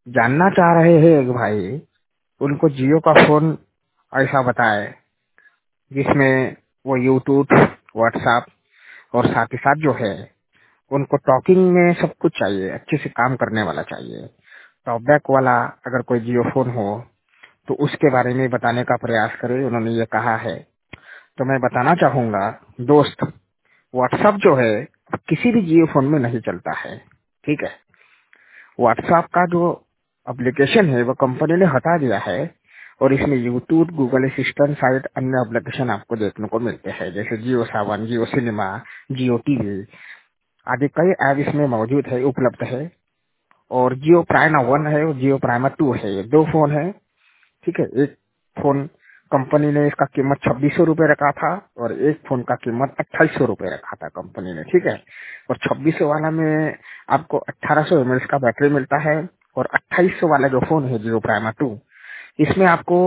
जानना चाह रहे हैं एक भाई, उनको जियो का फोन ऐसा बताए जिसमें वो यूट्यूब, व्हाट्सएप और साथ ही साथ जो है उनको टॉकिंग में सब कुछ चाहिए, अच्छे से काम करने वाला चाहिए। टॉपबैक वाला अगर कोई जियो फोन हो तो उसके बारे में बताने का प्रयास करें, उन्होंने ये कहा है। तो मैं बताना चाहूंगा दोस्त, व्हाट्सएप जो है किसी भी जियो फोन में नहीं चलता है, ठीक है। व्हाट्सएप का जो एप्लीकेशन है वो कंपनी ने हटा दिया है और इसमें यूट्यूब, गूगल असिस्टेंट साइट, अन्य एप्लीकेशन आपको देखने को मिलते हैं, जैसे जियो सावन, जियो सिनेमा, जियो टीवी आदि कई ऐप इसमें मौजूद है, उपलब्ध है। और जियो प्राइमा 1 है और जियो प्राइमा 2 है, ये दो फोन है, ठीक है। एक फोन कंपनी ने इसका कीमत 2600 रुपए रखा था और एक फोन का कीमत 2800 रुपए रखा था कंपनी ने, ठीक है। और 2600 वाला में आपको 1800 mAh का बैटरी मिलता है और 2800 वाला जो फोन है जियो प्राइमा 2, इसमें आपको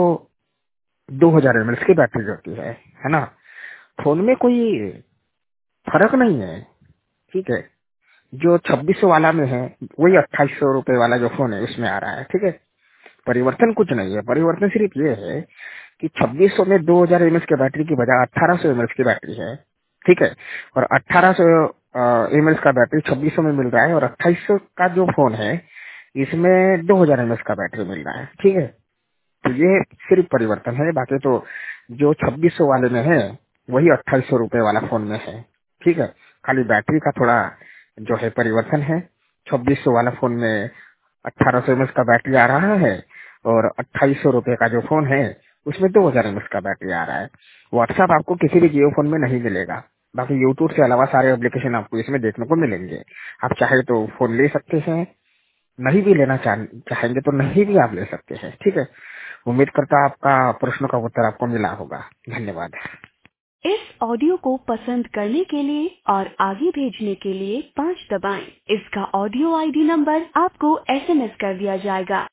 2000 mAh की बैटरी रहती है ना। फोन में कोई फर्क नहीं है, ठीक है। जो 2600 वाला में है वही 2800 रुपए वाला जो फोन है उसमें आ रहा है, ठीक है। परिवर्तन कुछ नहीं है, परिवर्तन सिर्फ ये है कि 2600 में 2000 mAh की बैटरी की बजाय 1800 mAh की बैटरी है, ठीक है। और 1800 mAh का बैटरी 2600 में मिल रहा है और 2800 का जो फोन है इसमें 2000 mAh का बैटरी मिल रहा है, ठीक है। तो ये सिर्फ परिवर्तन है, बाकी तो जो 2600 वाले में है वही 2800 रुपए वाला फोन में है, ठीक है। खाली बैटरी का थोड़ा जो है परिवर्तन है। 2600 वाला फोन में 1800 mAh का बैटरी आ रहा है और 2800 रुपए का जो फोन है उसमें 2000 mAh का बैटरी आ रहा है। व्हाट्सएप आपको किसी भी जियो फोन में नहीं मिलेगा, बाकी यूट्यूब से अलावा सारे एप्लीकेशन आपको इसमें देखने को मिलेंगे। आप चाहे तो फोन ले सकते हैं, नहीं भी लेना चाहेंगे तो नहीं भी आप ले सकते हैं, ठीक है। उम्मीद करता आपका प्रश्न का उत्तर आपको मिला होगा। धन्यवाद। इस ऑडियो को पसंद करने के लिए और आगे भेजने के लिए 5 दबाएं। इसका ऑडियो आईडी नंबर आपको एसएमएस कर दिया जाएगा।